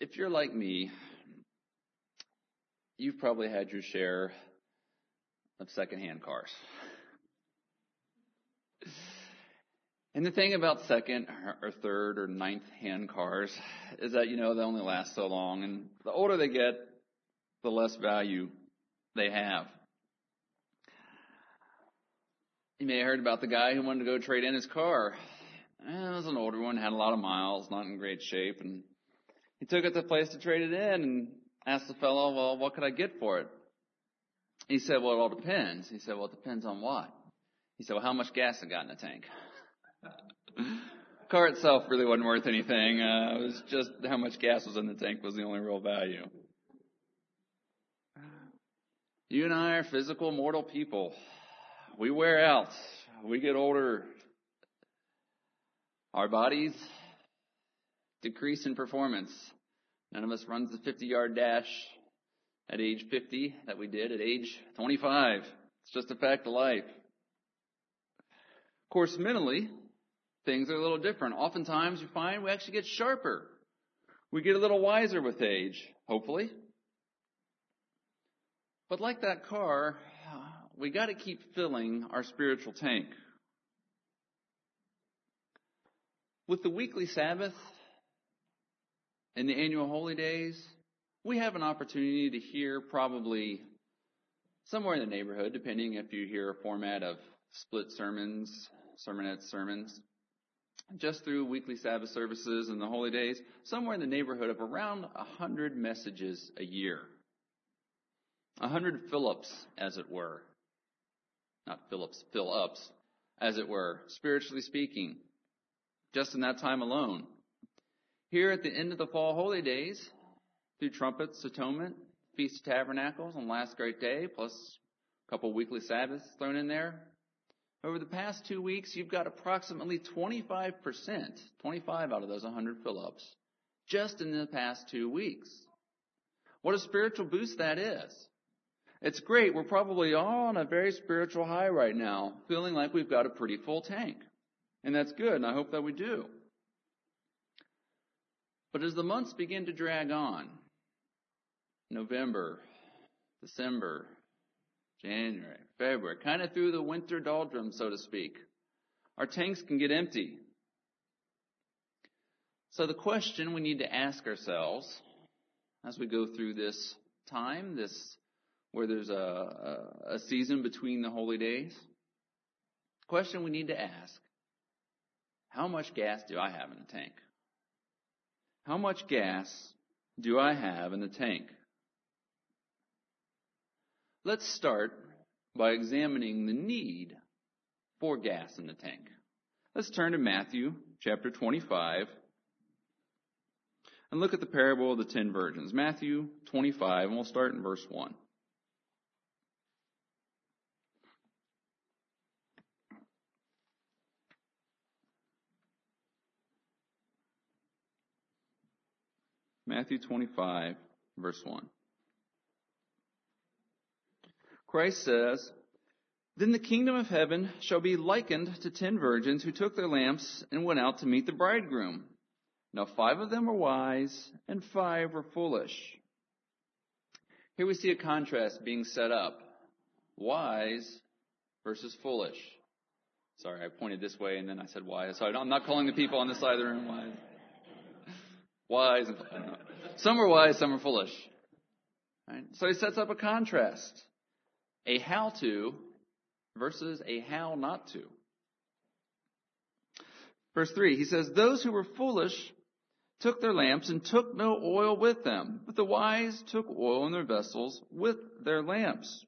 If you're like me, you've probably had your share of secondhand cars. And the thing about second or third or ninth hand cars is that, they only last so long. And the older they get, the less value they have. You may have heard about the guy who wanted to go trade in his car. It was an older one, had a lot of miles, not in great shape. And he took it to the place to trade it in and asked the fellow, well, what could I get for it? He said, well, it all depends. He said, well, it depends on what? He said, well, how much gas it got in the tank? Car itself really wasn't worth anything. It was just how much gas was in the tank was the only real value. You and I are physical, mortal people. We wear out. We get older. Our bodies decrease in performance. None of us runs the 50-yard dash at age 50 that we did at age 25. It's just a fact of life. Of course, mentally, things are a little different. Oftentimes, you find we actually get sharper. We get a little wiser with age, hopefully. But like that car, we got to keep filling our spiritual tank. With the weekly Sabbath and the annual holy days, we have an opportunity to hear probably somewhere in the neighborhood, depending if you hear a format of split sermons, sermonette sermons, just through weekly Sabbath services and the holy days, somewhere in the neighborhood of around 100 messages a year. 100 fill-ups, as it were. Not Phillips, fill-ups, as it were, spiritually speaking, just in that time alone. Here at the end of the fall holy days, through trumpets, atonement, Feast of Tabernacles on Last Great Day, plus a couple weekly Sabbaths thrown in there, over the past 2 weeks, you've got approximately 25%, 25 out of those 100 fill-ups, just in the past 2 weeks. What a spiritual boost that is. It's great. We're probably all on a very spiritual high right now, feeling like we've got a pretty full tank. And that's good, and I hope that we do. But as the months begin to drag on, November, December, January, February, kind of through the winter doldrums, so to speak, our tanks can get empty. So the question we need to ask ourselves as we go through this time, where there's a season between the holy days, the question we need to ask, how much gas do I have in the tank? How much gas do I have in the tank? Let's start by examining the need for gas in the tank. Let's turn to Matthew chapter 25 and look at the parable of the 10 virgins. Matthew 25, and we'll start in verse 1. Matthew 25, verse 1. Christ says, "Then the kingdom of heaven shall be likened to 10 virgins who took their lamps and went out to meet the bridegroom. Now 5 of them were wise, and 5 were foolish." Here we see a contrast being set up. Wise versus foolish. Sorry, I pointed this way and then I said wise. Sorry, I'm not calling the people on this side of the room wise. Wise. Some are wise, some are foolish. Right? So he sets up a contrast. A how to versus a how not to. Verse 3, he says, "Those who were foolish took their lamps and took no oil with them, but the wise took oil in their vessels with their lamps."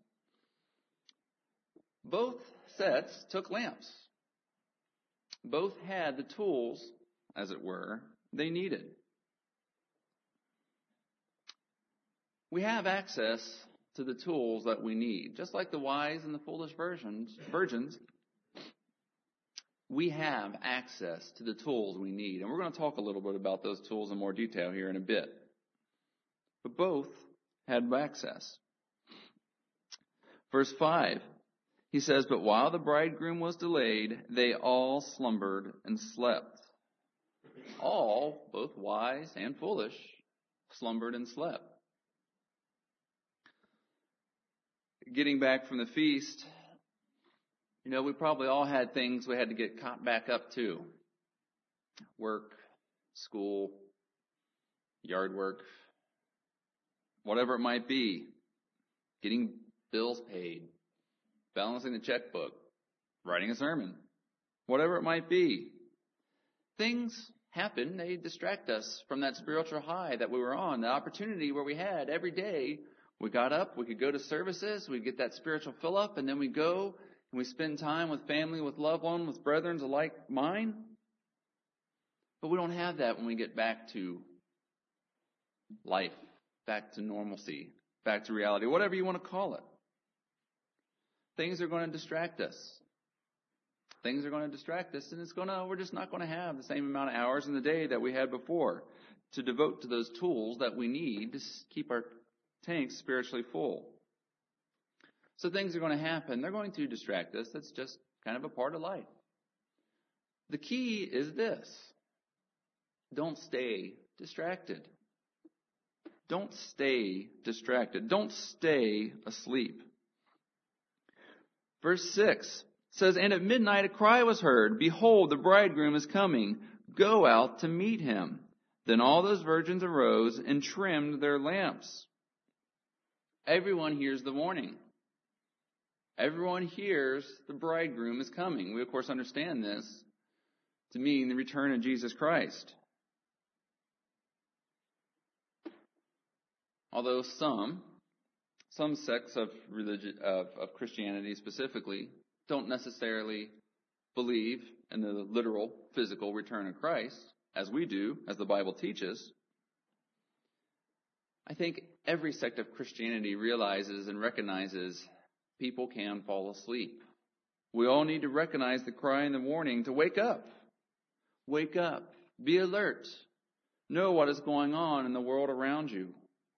Both sets took lamps. Both had the tools, as it were, they needed. We have access to the tools that we need. Just like the wise and the foolish virgins, we have access to the tools we need. And we're going to talk a little bit about those tools in more detail here in a bit. But both had access. Verse 5, he says, "But while the bridegroom was delayed, they all slumbered and slept." All, both wise and foolish, slumbered and slept. Getting back from the feast, we probably all had things we had to get caught back up to. Work, school, yard work, whatever it might be. Getting bills paid, balancing the checkbook, writing a sermon, whatever it might be. Things happen, they distract us from that spiritual high that we were on, the opportunity where we had every day. We got up, we could go to services, we'd get that spiritual fill up, and then we go and we spend time with family, with loved ones, with brethren alike mine. But we don't have that when we get back to life, back to normalcy, back to reality, whatever you want to call it. Things are going to distract us. Things are going to distract us, and we're just not going to have the same amount of hours in the day that we had before to devote to those tools that we need to keep our tanks spiritually full. So things are going to happen. They're going to distract us. That's just kind of a part of life. The key is this. Don't stay distracted. Don't stay distracted. Don't stay asleep. Verse 6 says, "And at midnight a cry was heard, 'Behold, the bridegroom is coming. Go out to meet him.' Then all those virgins arose and trimmed their lamps." Everyone hears the warning. Everyone hears the bridegroom is coming. We, of course, understand this to mean the return of Jesus Christ. Although some sects of religion, of Christianity specifically, don't necessarily believe in the literal physical return of Christ, as we do, as the Bible teaches, I think every sect of Christianity realizes and recognizes people can fall asleep. We all need to recognize the cry and the warning to wake up. Wake up. Be alert. Know what is going on in the world around you.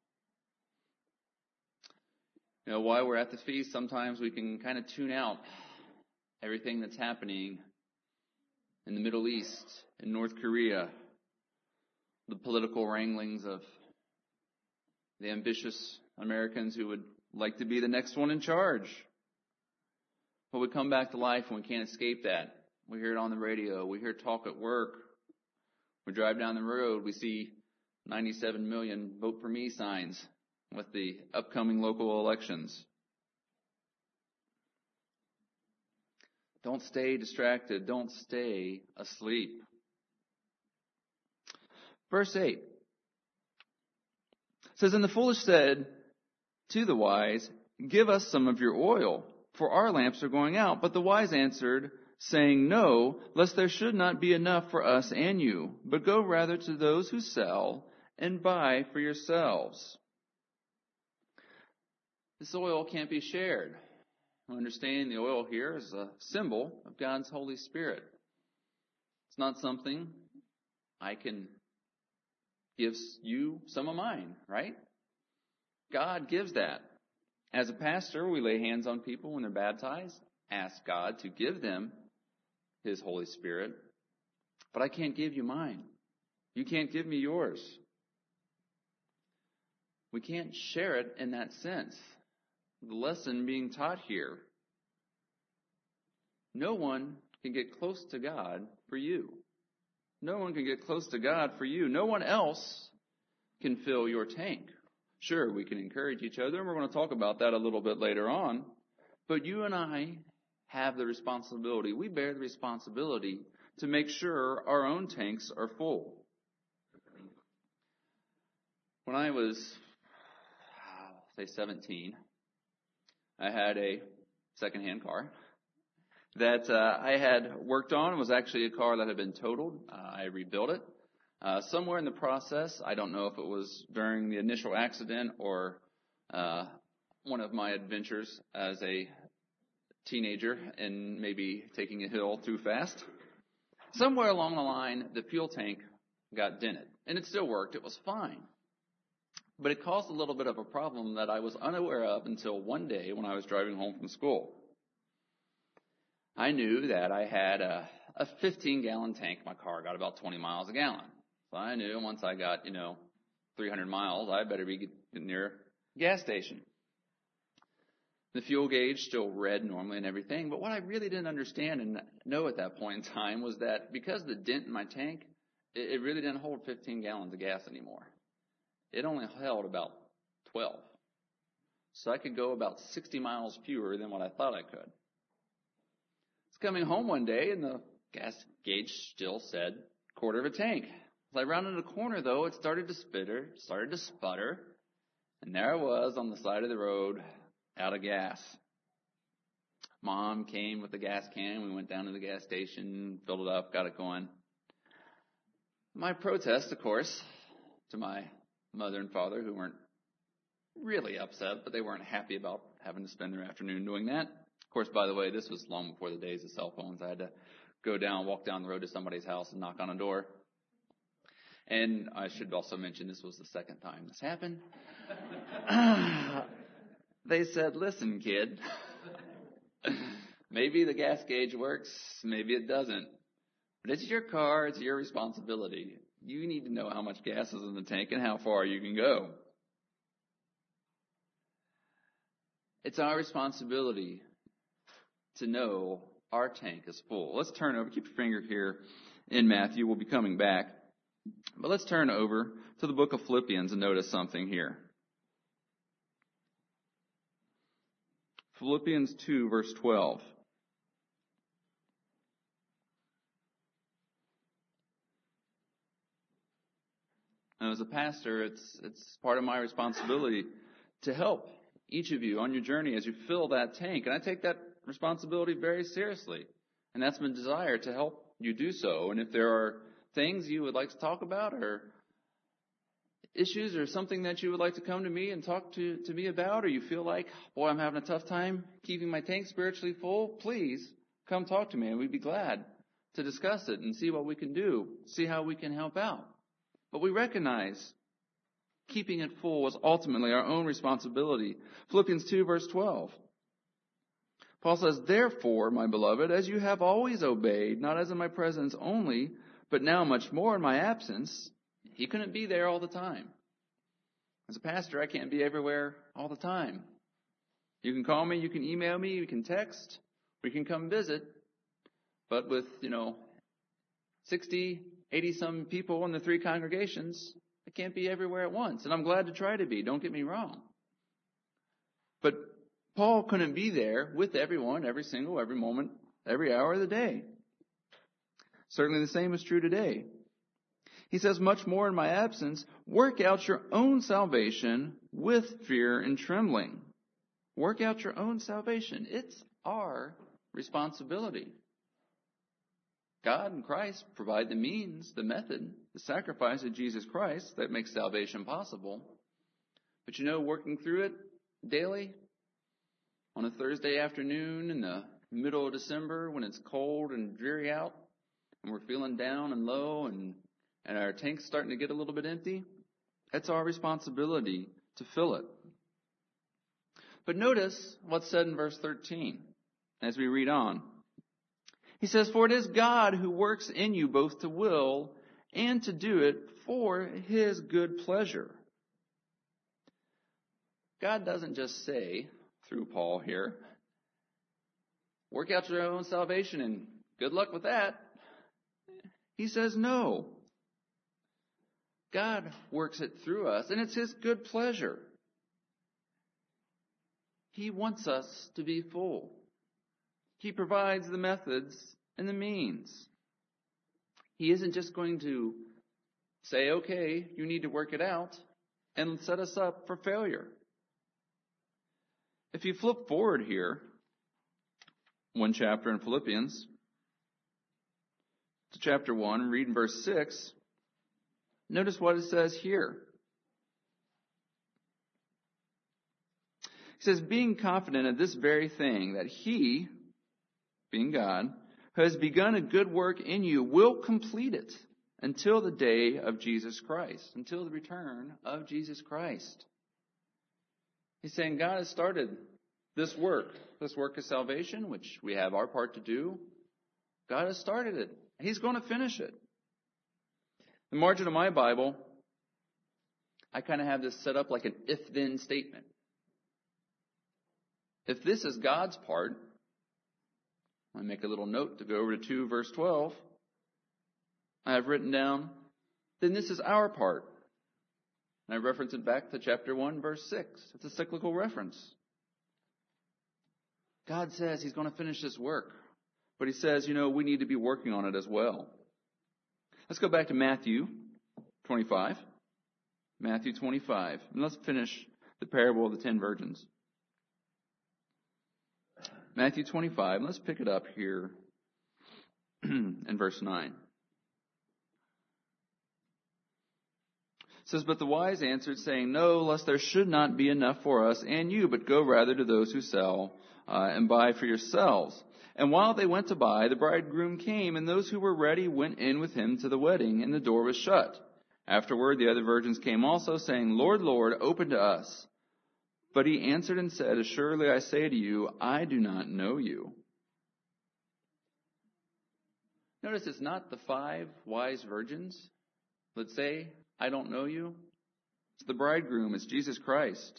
While we're at the feast, sometimes we can kind of tune out everything that's happening in the Middle East, in North Korea, the political wranglings of the ambitious Americans who would like to be the next one in charge. But we come back to life and we can't escape that. We hear it on the radio. We hear talk at work. We drive down the road. We see 97 million vote for me signs with the upcoming local elections. Don't stay distracted. Don't stay asleep. Verse 8 says, "And the foolish said to the wise, 'Give us some of your oil, for our lamps are going out.' But the wise answered, saying, 'No, lest there should not be enough for us and you, but go rather to those who sell and buy for yourselves.'" This oil can't be shared. Understanding the oil here is a symbol of God's Holy Spirit. It's not something I can give you some of mine, right? God gives that. As a pastor, we lay hands on people when they're baptized, ask God to give them His Holy Spirit. But I can't give you mine. You can't give me yours. We can't share it in that sense. The lesson being taught here. No one can get close to God for you. No one can get close to God for you. No one else can fill your tank. Sure, we can encourage each other, and we're going to talk about that a little bit later on. But you and I have the responsibility. We bear the responsibility to make sure our own tanks are full. When I was, say, 17, I had a secondhand car that I had worked on. It was actually a car that had been totaled. I rebuilt it. Somewhere in the process, I don't know if it was during the initial accident or one of my adventures as a teenager and maybe taking a hill too fast. Somewhere along the line, the fuel tank got dented. And it still worked. It was fine. But it caused a little bit of a problem that I was unaware of until one day when I was driving home from school. I knew that I had a 15-gallon tank. My car got about 20 miles a gallon. So I knew once I got, 300 miles. I better be getting near a gas station. The fuel gauge still read normally and everything, but what I really didn't understand and know at that point in time was that because of the dent in my tank, it really didn't hold 15 gallons of gas anymore. It only held about 12. So I could go about 60 miles fewer than what I thought I could. I was coming home one day and the gas gauge still said quarter of a tank. As I rounded a corner though, it started to sputter, and there I was on the side of the road, out of gas. Mom came with the gas can. We went down to the gas station, filled it up, got it going. My protest, of course, to my mother and father, who weren't really upset, but they weren't happy about having to spend their afternoon doing that. Of course, by the way, this was long before the days of cell phones. I had to walk down the road to somebody's house and knock on a door. And I should also mention this was the second time this happened. They said, listen, kid, maybe the gas gauge works, maybe it doesn't. But it's your car, it's your responsibility. You need to know how much gas is in the tank and how far you can go. It's our responsibility to know our tank is full. Let's turn over, keep your finger here in Matthew, we'll be coming back. But let's turn over to the book of Philippians and notice something here. Philippians 2, verse 12. Now, as a pastor, it's part of my responsibility to help each of you on your journey as you fill that tank. And I take that responsibility very seriously. And that's my desire to help you do so. And if there are things you would like to talk about or issues or something that you would like to come to me and talk to me about, or you feel like, boy, I'm having a tough time keeping my tank spiritually full, please come talk to me and we'd be glad to discuss it and see what we can do, see how we can help out. But we recognize keeping it full is ultimately our own responsibility. Philippians 2, verse 12. Paul says, therefore, my beloved, as you have always obeyed, not as in my presence only, but now much more in my absence. He couldn't be there all the time. As a pastor, I can't be everywhere all the time. You can call me, you can email me, you can text, we can come visit. But with, 60, 80 some people in the 3 congregations, I can't be everywhere at once. And I'm glad to try to be, don't get me wrong. But Paul couldn't be there with everyone, every moment, every hour of the day. Certainly the same is true today. He says, much more in my absence, work out your own salvation with fear and trembling. Work out your own salvation. It's our responsibility. God and Christ provide the means, the method, the sacrifice of Jesus Christ that makes salvation possible. But working through it daily on a Thursday afternoon in the middle of December when it's cold and dreary out and we're feeling down and low and our tank's starting to get a little bit empty, it's our responsibility to fill it. But notice what's said in verse 13 as we read on. He says, for it is God who works in you both to will and to do it for his good pleasure. God doesn't just say, through Paul here, work out your own salvation and good luck with that. He says no. God works it through us, and it's his good pleasure. He wants us to be full. He provides the methods and the means. He isn't just going to say, okay, you need to work it out, and set us up for failure. If you flip forward here, one chapter in Philippians, to chapter 1, read in verse 6, notice what it says here. He says, being confident of this very thing, that he, being God, who has begun a good work in you, will complete it until the day of Jesus Christ, until the return of Jesus Christ. He's saying God has started this work of salvation, which we have our part to do. God has started it. He's going to finish it. The margin of my Bible I kind of have this set up like an if-then statement. If this is God's part, I make a little note to go over to 2 verse 12. I have written down, then this is our part. And I reference it back to chapter 1 verse 6. It's a cyclical reference. God says he's going to finish this work. But he says, we need to be working on it as well. Let's go back to Matthew 25. Matthew 25. And let's finish the parable of the 10 virgins. Matthew 25. Let's pick it up here in verse 9. It says, but the wise answered, saying, no, lest there should not be enough for us and you, but go rather to those who sell and buy for yourselves. And while they went to buy, the bridegroom came, and those who were ready went in with him to the wedding, and the door was shut. Afterward, the other virgins came also, saying, Lord, Lord, open to us. But he answered and said, assuredly I say to you, I do not know you. Notice it's not the 5 wise virgins that say, I don't know you. It's the bridegroom. It's Jesus Christ.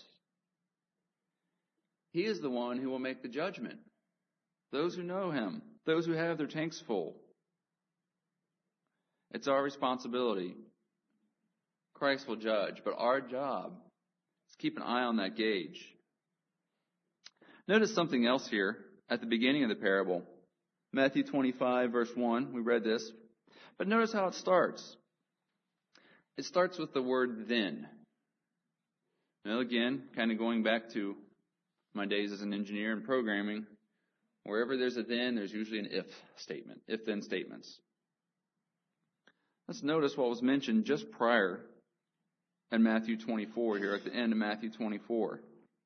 He is the one who will make the judgment. Those who know him, those who have their tanks full. It's our responsibility. Christ will judge, but our job is keep an eye on that gauge. Notice something else here at the beginning of the parable. Matthew 25, verse 1, we read this. But notice how it starts. It starts with the word then. Now again, kind of going back to my days as an engineer in programming, wherever there's a then, there's usually an if statement, if-then statements. Let's notice what was mentioned just prior in Matthew 24 here at the end of Matthew 24.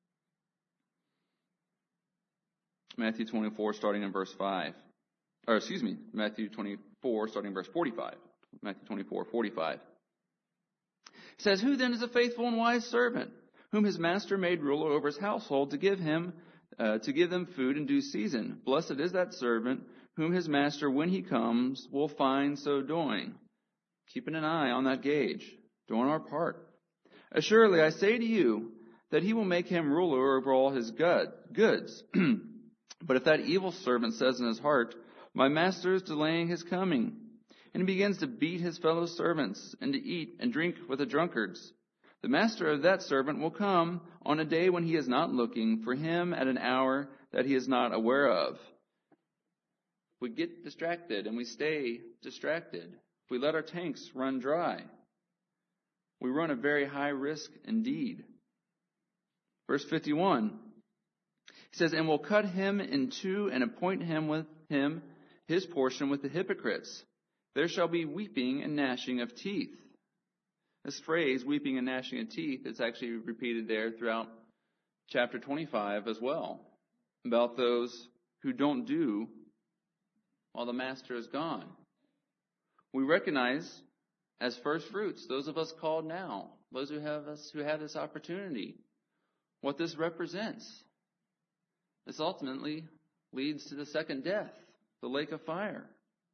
Matthew 24 starting in verse 5. Matthew 24 starting in verse 45. Matthew 24, 45. It says, who then is a faithful and wise servant, whom his master made ruler over his household to give them food in due season? Blessed is that servant whom his master, when he comes, will find so doing. Keeping an eye on that gauge, doing our part. Assuredly, I say to you that he will make him ruler over all his goods. But if that evil servant says in his heart, my master is delaying his coming, and he begins to beat his fellow servants and to eat and drink with the drunkards, the master of that servant will come on a day when he is not looking for him at an hour that he is not aware of. We get distracted and we stay distracted. We let our tanks run dry. We run a very high risk indeed. Verse 51, he says, and will cut him in two and appoint him his portion with the hypocrites. There shall be weeping and gnashing of teeth. This phrase, weeping and gnashing of teeth, is actually repeated there throughout chapter 25 as well, about those who don't do while the master is gone. We recognize as first fruits, those of us called now, those who have this opportunity, what this represents. This ultimately leads to the second death, the lake of fire.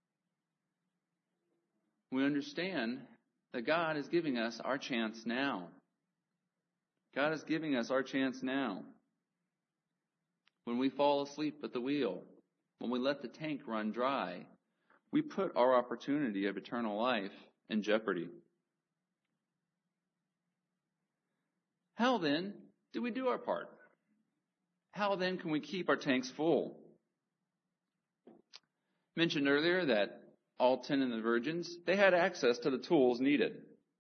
We understand that God is giving us our chance now. God is giving us our chance now. When we fall asleep at the wheel, when we let the tank run dry, we put our opportunity of eternal life in jeopardy. How then do we do our part? How then can we keep our tanks full? Mentioned earlier that all 10 of the virgins, they had access to the tools needed.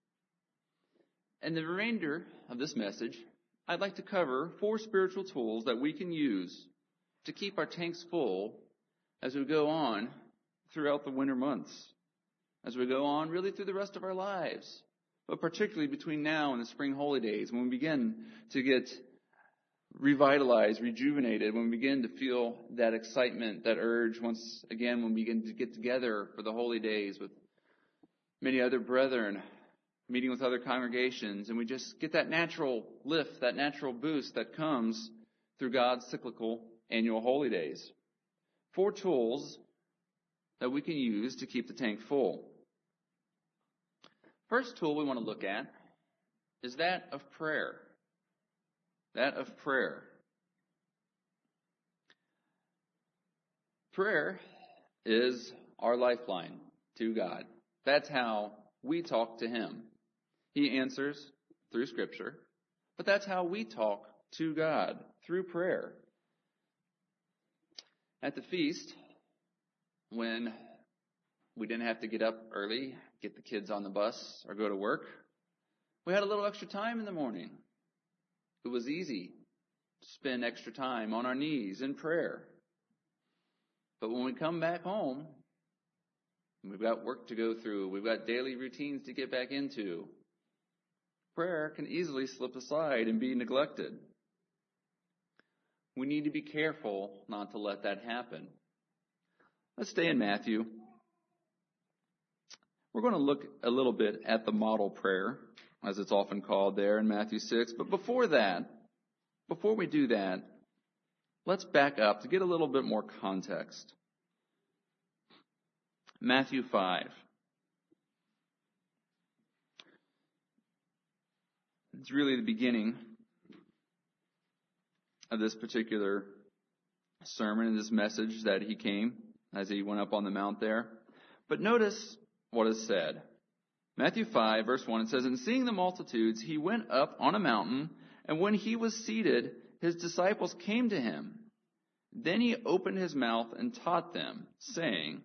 In the remainder of this message, I'd like to cover 4 spiritual tools that we can use to keep our tanks full as we go on throughout the winter months, as we go on really through the rest of our lives, but particularly between now and the spring holy days, when we begin to get revitalized, rejuvenated, when we begin to feel that excitement, that urge once again, when we begin to get together for the holy days with many other brethren, meeting with other congregations, and we just get that natural lift, that natural boost that comes through God's cyclical annual holy days. 4 tools that we can use to keep the tank full. First tool we want to look at is that of prayer. That of prayer. Prayer is our lifeline to God. That's how we talk to Him. He answers through Scripture, but that's how we talk to God, through prayer. At the feast, when we didn't have to get up early, get the kids on the bus, or go to work, we had a little extra time in the morning. It was easy to spend extra time on our knees in prayer. But when we come back home, we've got work to go through, we've got daily routines to get back into, prayer can easily slip aside and be neglected. We need to be careful not to let that happen. Let's stay in Matthew. We're going to look a little bit at the model prayer, as it's often called there in Matthew 6. But before we do that, let's back up to get a little bit more context. Matthew 5. It's really the beginning of this particular sermon and this message that he came as he went up on the mount there. But notice what is said. Matthew 5, verse 1, it says, "And seeing the multitudes, he went up on a mountain, and when he was seated, his disciples came to him. Then he opened his mouth and taught them, saying,"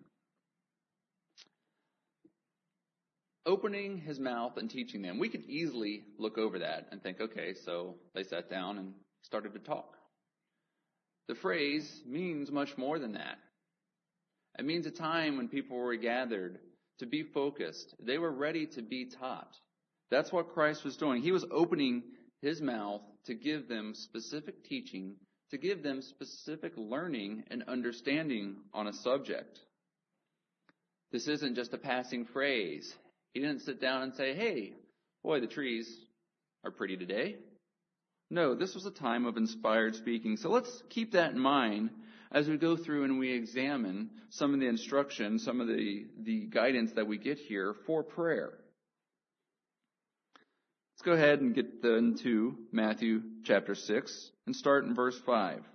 opening his mouth and teaching them. We could easily look over that and think, okay, so they sat down and started to talk. The phrase means much more than that. It means a time when people were gathered to be focused. They were ready to be taught. That's what Christ was doing. He was opening his mouth to give them specific teaching, to give them specific learning and understanding on a subject. This isn't just a passing phrase. He didn't sit down and say, "Hey, boy, the trees are pretty today." No, this was a time of inspired speaking. So let's keep that in mind as we go through and we examine some of the instruction, some of the guidance that we get here for prayer. Let's go ahead and get into Matthew chapter 6 and start in verse 5.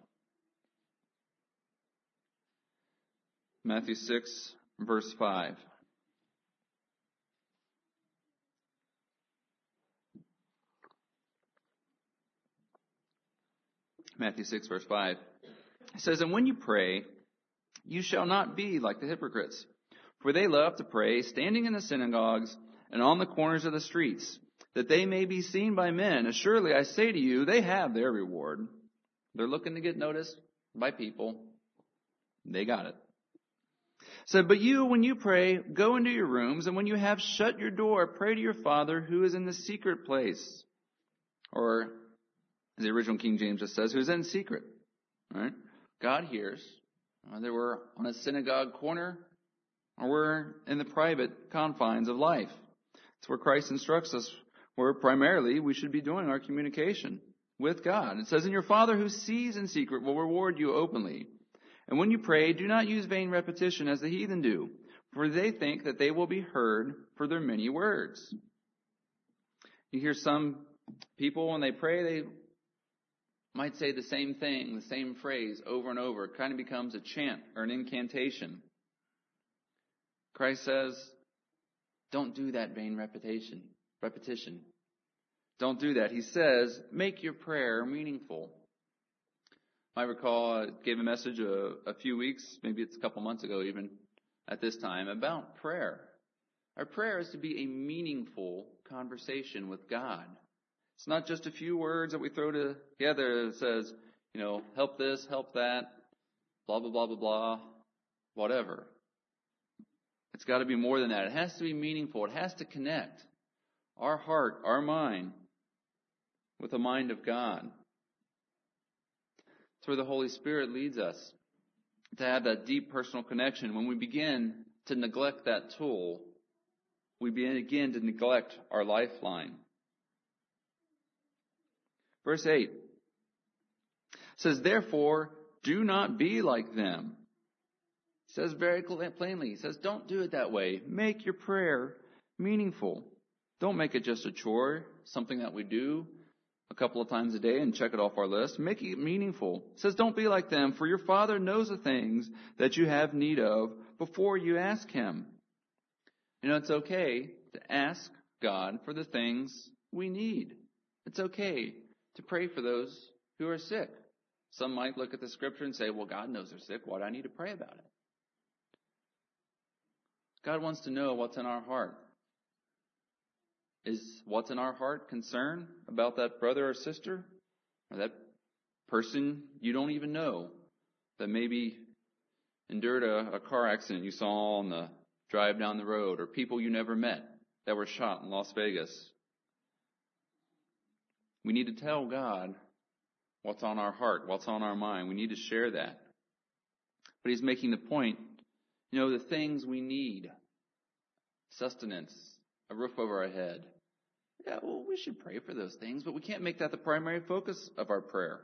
Matthew 6, verse 5. Matthew 6, verse 5. It says, "And when you pray, you shall not be like the hypocrites, for they love to pray, standing in the synagogues and on the corners of the streets, that they may be seen by men. Assuredly, I say to you, they have their reward." They're looking to get noticed by people. They got it. So, "But you, when you pray, go into your rooms, and when you have shut your door, pray to your Father who is in the secret place." Or, as the original King James just says, who's in secret. Right? God hears, whether we're on a synagogue corner or we're in the private confines of life. It's where Christ instructs us, where primarily we should be doing our communication with God. It says, "And your Father who sees in secret will reward you openly. And when you pray, do not use vain repetition as the heathen do, for they think that they will be heard for their many words." You hear some people, when they pray, they might say the same thing, the same phrase over and over. It kind of becomes a chant or an incantation. Christ says, don't do that vain repetition. Don't do that. He says, make your prayer meaningful. I recall I gave a message a few weeks, maybe it's a couple months ago even, at this time, about prayer. Our prayer is to be a meaningful conversation with God. It's not just a few words that we throw together that says, help this, help that, blah, blah, blah, blah, blah, whatever. It's got to be more than that. It has to be meaningful. It has to connect our heart, our mind, with the mind of God. It's where the Holy Spirit leads us to have that deep personal connection. When we begin to neglect that tool, we begin to neglect our lifeline. Verse 8 says, "Therefore, do not be like them." It says very plainly, he says, don't do it that way. Make your prayer meaningful. Don't make it just a chore, something that we do a couple of times a day and check it off our list. Make it meaningful. It says, don't be like them, for your Father knows the things that you have need of before you ask Him. It's okay to ask God for the things we need. It's okay to pray for those who are sick. Some might look at the scripture and say, well, God knows they're sick. Why do I need to pray about it? God wants to know what's in our heart. Is what's in our heart concern about that brother or sister or that person you don't even know that maybe endured a car accident you saw on the drive down the road, or people you never met that were shot in Las Vegas? We need to tell God what's on our heart, what's on our mind. We need to share that. But He's making the point, the things we need, sustenance, a roof over our head. Yeah, well, we should pray for those things, but we can't make that the primary focus of our prayer.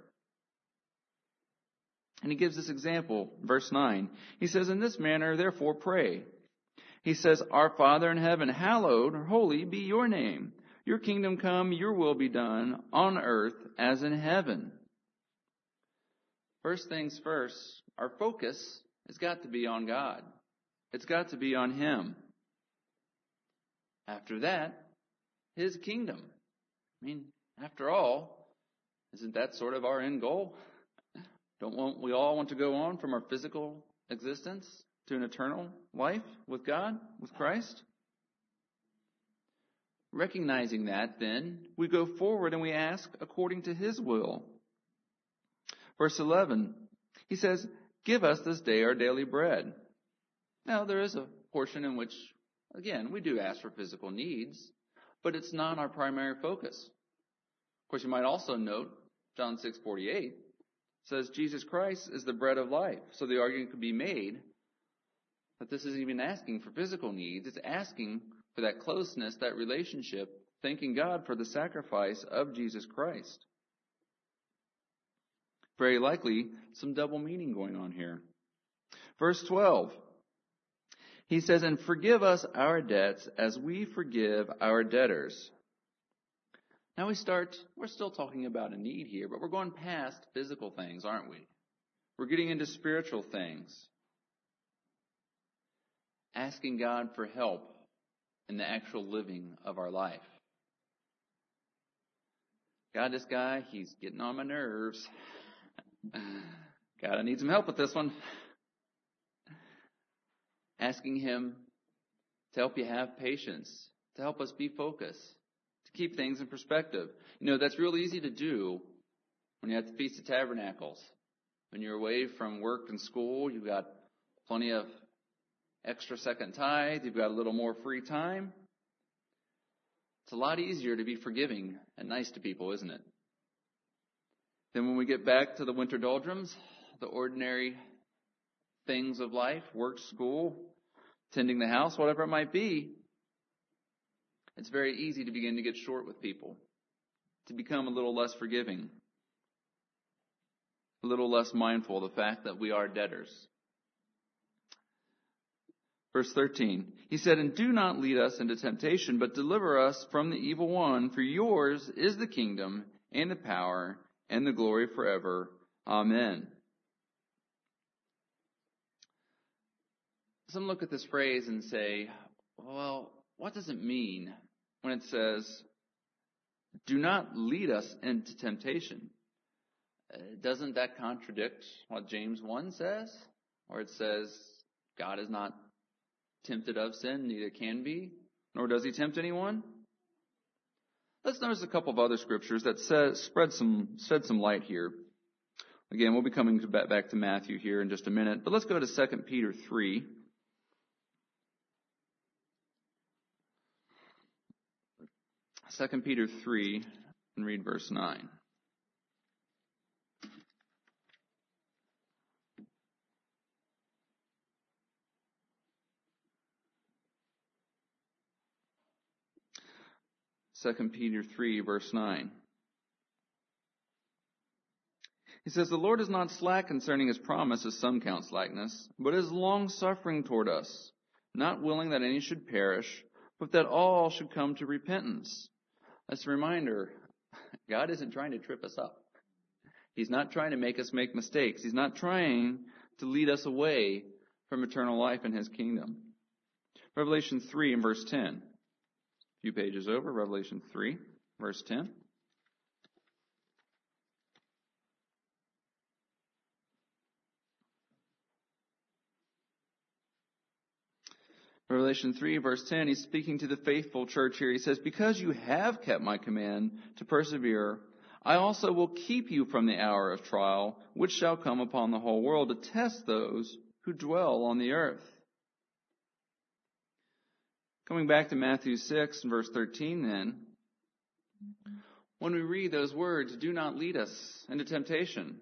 And He gives this example, verse 9. He says, in this manner, therefore, pray. He says, Our Father in heaven, hallowed or holy be your name. Your kingdom come, your will be done on earth as in heaven. First things first, our focus has got to be on God. It's got to be on Him. After that, His kingdom. After all, isn't that sort of our end goal? Don't we all want to go on from our physical existence to an eternal life with God, with Christ? Recognizing that, then, we go forward and we ask according to His will. Verse 11, He says, give us this day our daily bread. Now, there is a portion in which, again, we do ask for physical needs, but it's not our primary focus. Of course, you might also note, John 6:48 says Jesus Christ is the bread of life. So the argument could be made that this isn't even asking for physical needs. It's asking for that closeness, that relationship, thanking God for the sacrifice of Jesus Christ. Very likely some double meaning going on here. Verse 12, He says, and forgive us our debts as we forgive our debtors. Now we're still talking about a need here, but we're going past physical things, aren't we? We're getting into spiritual things. Asking God for help in the actual living of our life. God, this guy, he's getting on my nerves. God, I need some help with this one. Asking Him to help you have patience, to help us be focused, to keep things in perspective. That's real easy to do when you're at the Feast of Tabernacles. When you're away from work and school, you've got plenty of extra second tithe, you've got a little more free time. It's a lot easier to be forgiving and nice to people, isn't it? Then when we get back to the winter doldrums, the ordinary things of life, work, school, tending the house, whatever it might be, it's very easy to begin to get short with people, to become a little less forgiving, a little less mindful of the fact that we are debtors. Verse 13, He said, and do not lead us into temptation, but deliver us from the evil one. For yours is the kingdom and the power and the glory forever. Amen. Some look at this phrase and say, well, what does it mean when it says, do not lead us into temptation? Doesn't that contradict what James 1 says? Or it says, God is not tempted of sin, neither can be, nor does He tempt anyone? Let's notice a couple of other scriptures that shed some light here. Again, we'll be coming back to Matthew here in just a minute, but let's go to 2 Peter 3. 2 Peter 3 and read verse 9. Second Peter 3, verse 9. He says, the Lord is not slack concerning His promise, as some count slackness, but is long-suffering toward us, not willing that any should perish, but that all should come to repentance. That's a reminder, God isn't trying to trip us up. He's not trying to make us make mistakes. He's not trying to lead us away from eternal life in His kingdom. Revelation 3 and verse 10. A few pages over, Revelation 3, verse 10. Revelation 3, verse 10, he's speaking to the faithful church here. He says, because you have kept my command to persevere, I also will keep you from the hour of trial, which shall come upon the whole world to test those who dwell on the earth. Coming back to Matthew 6 and verse 13 then, when we read those words, do not lead us into temptation.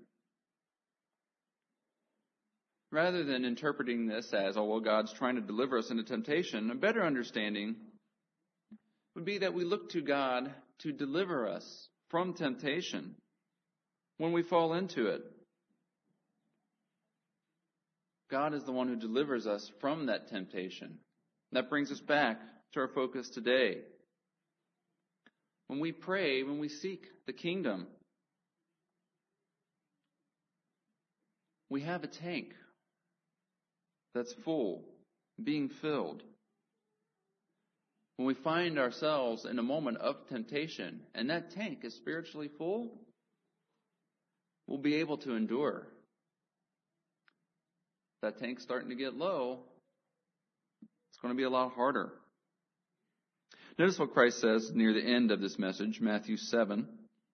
Rather than interpreting this as, oh, well, God's trying to deliver us into temptation, a better understanding would be that we look to God to deliver us from temptation when we fall into it. God is the one who delivers us from that temptation. That brings us back to our focus today. When we pray, when we seek the kingdom, we have a tank that's full, being filled. When we find ourselves in a moment of temptation and that tank is spiritually full, we'll be able to endure. If that tank's starting to get low, it's going to be a lot harder. Notice what Christ says near the end of this message, Matthew 7.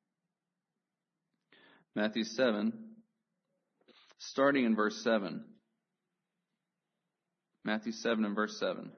Matthew 7, starting in verse 7. Matthew 7 and verse 7.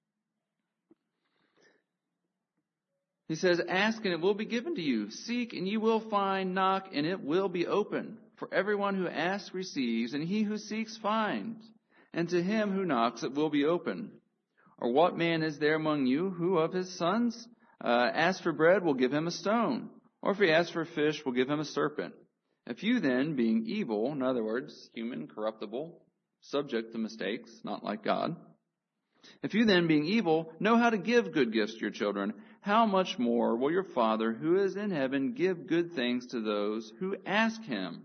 He says, ask and it will be given to you. Seek and you will find. Knock and it will be open. For everyone who asks receives, and he who seeks finds. And to him who knocks it will be open. Or what man is there among you who of his sons asks for bread will give him a stone? Or if he asks for fish will give him a serpent? If you then, being evil, in other words, human, corruptible, subject to mistakes, not like God. If you then, being evil, know how to give good gifts to your children, how much more will your Father who is in heaven give good things to those who ask Him?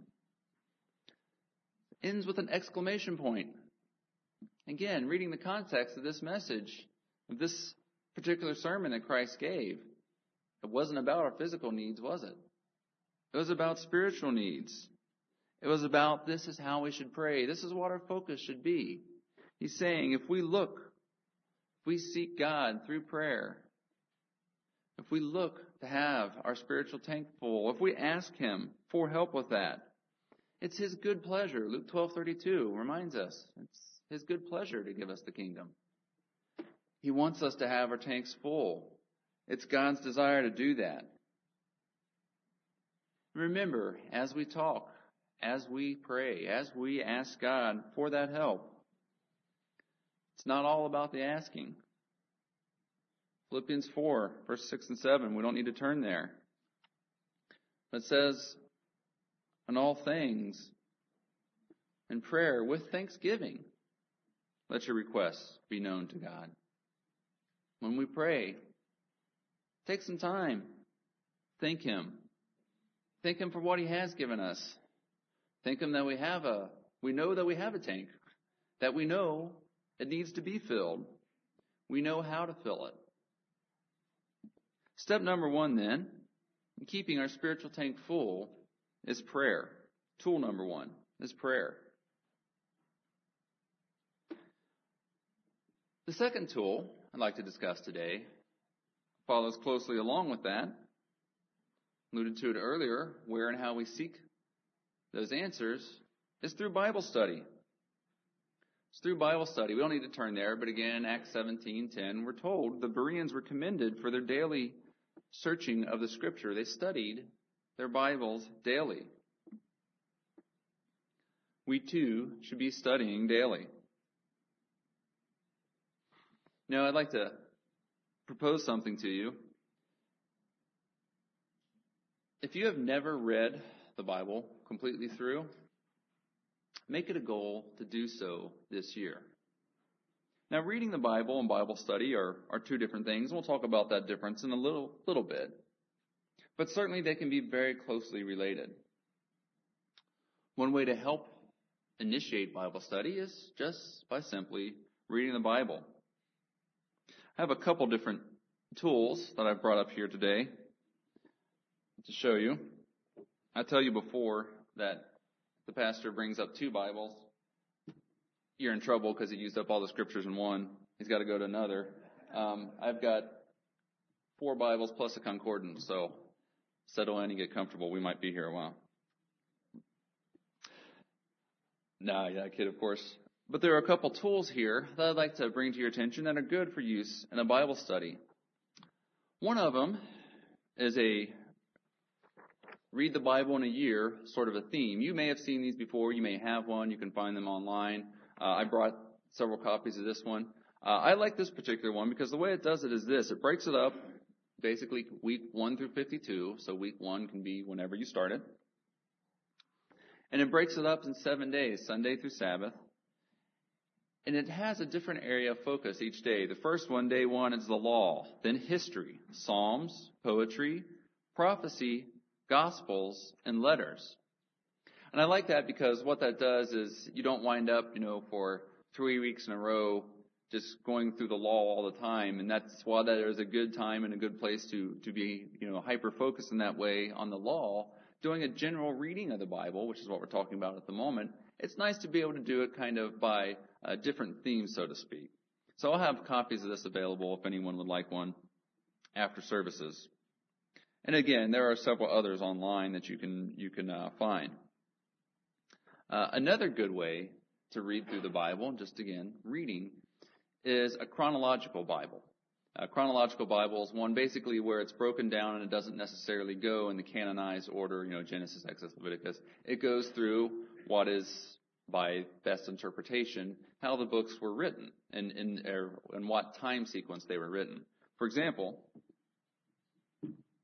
Ends with an exclamation point. Again, reading the context of this message, of this particular sermon that Christ gave, it wasn't about our physical needs, was it? It was about spiritual needs. It was about this is how we should pray. This is what our focus should be. He's saying if we look, if we seek God through prayer, if we look to have our spiritual tank full, if we ask Him for help with that, it's His good pleasure. Luke 12:32 reminds us it's His good pleasure to give us the kingdom. He wants us to have our tanks full. It's God's desire to do that. Remember, as we talk, as we pray, as we ask God for that help, it's not all about the asking. Philippians 4, verse 6 and 7, we don't need to turn there. It says, in all things, in prayer, with thanksgiving, let your requests be known to God. When we pray, take some time. Thank Him. Thank Him for what He has given us. Thank Him that we know that we have a tank, that we know it needs to be filled. We know how to fill it. Step number 1 then, in keeping our spiritual tank full, is prayer. Tool number 1 is prayer. The second tool I'd like to discuss today follows closely along with that. Alluded to it earlier, where and how we seek those answers is through Bible study. It's through Bible study. We don't need to turn there, but again, in Acts 17:10, we're told the Bereans were commended for their daily searching of the Scripture. They studied their Bibles daily. We too should be studying daily. Now, I'd like to propose something to you. If you have never read the Bible completely through, make it a goal to do so this year. Now, reading the Bible and Bible study are two different things. We'll talk about that difference in a little bit. But certainly they can be very closely related. One way to help initiate Bible study is just by simply reading the Bible. I have a couple different tools that I've brought up here today to show you. I tell you before that the pastor brings up 2 Bibles, you're in trouble because he used up all the scriptures in one. He's got to go to another. I've got 4 Bibles plus a concordance, so settle in and get comfortable. We might be here a while. Yeah, kid, of course. But there are a couple tools here that I'd like to bring to your attention that are good for use in a Bible study. One of them is a read the Bible in a year sort of a theme. You may have seen these before. You may have one. You can find them online. I brought several copies of this one. I like this particular one because the way it does it is this. It breaks it up basically week 1 through 52. So week 1 can be whenever you start it. And it breaks it up in 7 days, Sunday through Sabbath. And it has a different area of focus each day. The first one, day 1, is the law, then history, Psalms, poetry, prophecy, Gospels, and letters. And I like that because what that does is you don't wind up, for 3 weeks in a row just going through the law all the time. And that's why that is a good time and a good place to be, hyper-focused in that way on the law. Doing a general reading of the Bible, which is what we're talking about at the moment, it's nice to be able to do it kind of by different themes, so to speak. So I'll have copies of this available if anyone would like one after services. And again, there are several others online that you can find. Another good way to read through the Bible, just again, reading, is a chronological Bible. A chronological Bible is one basically where it's broken down and it doesn't necessarily go in the canonized order, Genesis, Exodus, Leviticus. It goes through what is, by best interpretation, how the books were written and in what time sequence they were written. For example, I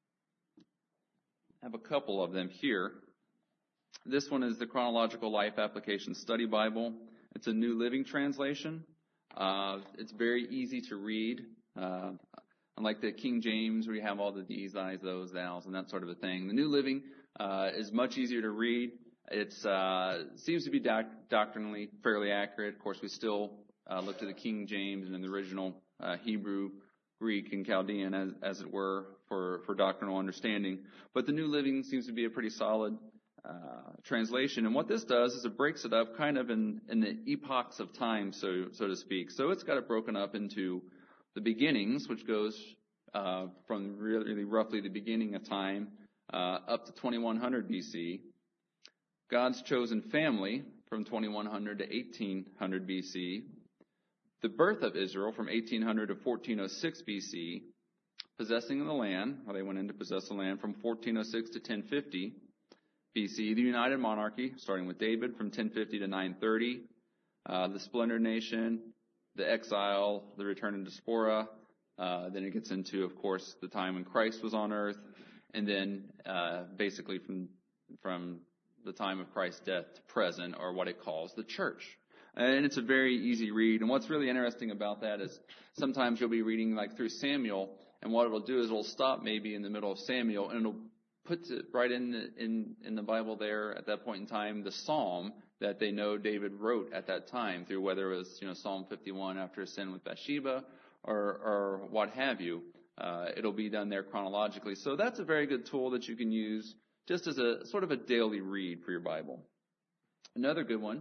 have a couple of them here. This one is the Chronological Life Application Study Bible. It's a New Living Translation. It's very easy to read. Unlike the King James, where you have all the these, thys, those, thous, and that sort of a thing. The New Living is much easier to read. It seems to be doctrinally fairly accurate. Of course, we still look to the King James and the original Hebrew, Greek, and Chaldean, as it were, for doctrinal understanding. But the New Living seems to be a pretty solid translation. And what this does is it breaks it up kind of in the epochs of time, so to speak. So it's got it broken up into the beginnings, which goes from really roughly the beginning of time up to 2100 BC. God's chosen family from 2100 to 1800 BC. The birth of Israel from 1800 to 1406 BC. Possessing the land, they went in to possess the land from 1406 to 1050 BC. The United Monarchy, starting with David from 1050 to 930. The Splendid Nation, the exile, the return of diaspora. Then it gets into, of course, the time when Christ was on earth. And then basically from the time of Christ's death to present, or what it calls the church. And it's a very easy read. And what's really interesting about that is sometimes you'll be reading like through Samuel, and what it'll do is it'll stop maybe in the middle of Samuel, and it'll put it right in the Bible there at that point in time, the psalm that they know David wrote at that time, through whether it was Psalm 51 after his sin with Bathsheba or what have you. It'll be done there chronologically. So that's a very good tool that you can use just as a sort of a daily read for your Bible. Another good one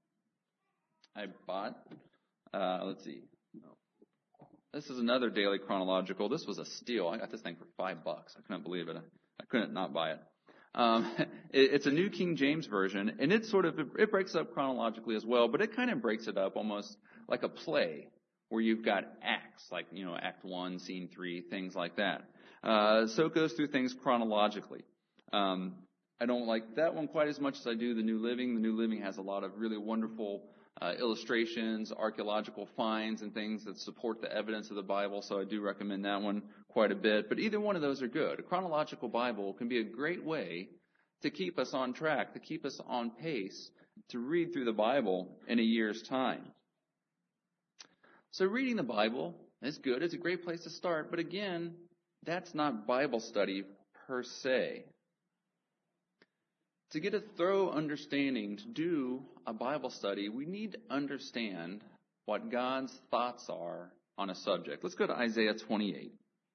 I bought, let's see. This is another daily chronological. This was a steal. I got this thing for $5. I couldn't believe it. I couldn't not buy it. It's a New King James Version, and it breaks up chronologically as well, but it kind of breaks it up almost like a play where you've got acts, like, Act 1, Scene 3, things like that. So it goes through things chronologically. I don't like that one quite as much as I do the New Living. The New Living has a lot of really wonderful illustrations, archaeological finds, and things that support the evidence of the Bible, so I do recommend that one quite a bit. But either one of those are good. A chronological Bible can be a great way to keep us on track, to keep us on pace, to read through the Bible in a year's time. So reading the Bible is good. It's a great place to start. But again, that's not Bible study per se. To get a thorough understanding, to do a Bible study, we need to understand what God's thoughts are on a subject. Let's go to Isaiah 28.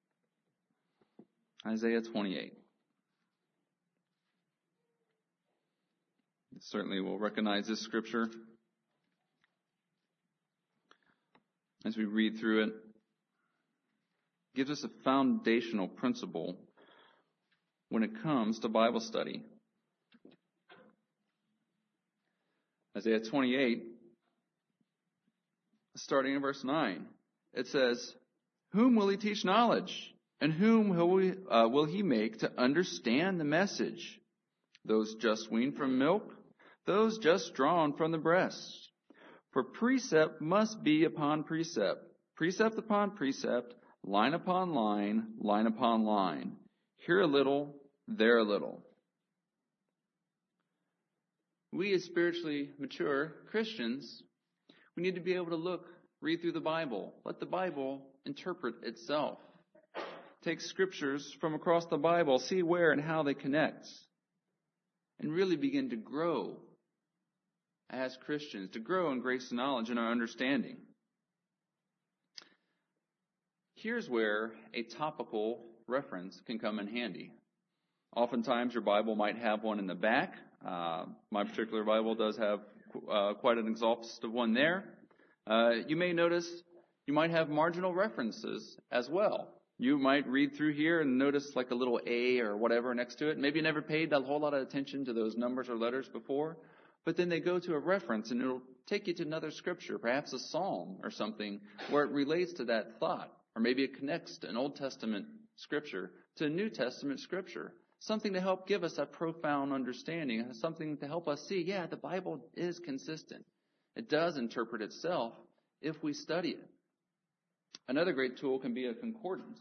Isaiah 28. Certainly we'll recognize this scripture as we read through it. It gives us a foundational principle when it comes to Bible study. Isaiah 28, starting in verse 9, it says, "Whom will he teach knowledge? And whom will he make to understand the message? Those just weaned from milk, those just drawn from the breast. For precept must be upon precept, precept upon precept, line upon line, line upon line. Here a little, there a little." We as spiritually mature Christians, we need to be able to read through the Bible. Let the Bible interpret itself. Take scriptures from across the Bible, see where and how they connect, and really begin to grow as Christians, to grow in grace and knowledge and our understanding. Here's where a topical reference can come in handy. Oftentimes your Bible might have one in the back. My particular Bible does have quite an exhaustive one there. You may notice you might have marginal references as well. You might read through here and notice like a little A or whatever next to it. Maybe you never paid a whole lot of attention to those numbers or letters before, but then they go to a reference and it'll take you to another scripture, perhaps a psalm or something, where it relates to that thought. Or maybe it connects an Old Testament scripture to a New Testament scripture. Something to help give us that profound understanding, something to help us see, yeah, the Bible is consistent. It does interpret itself if we study it. Another great tool can be a concordance.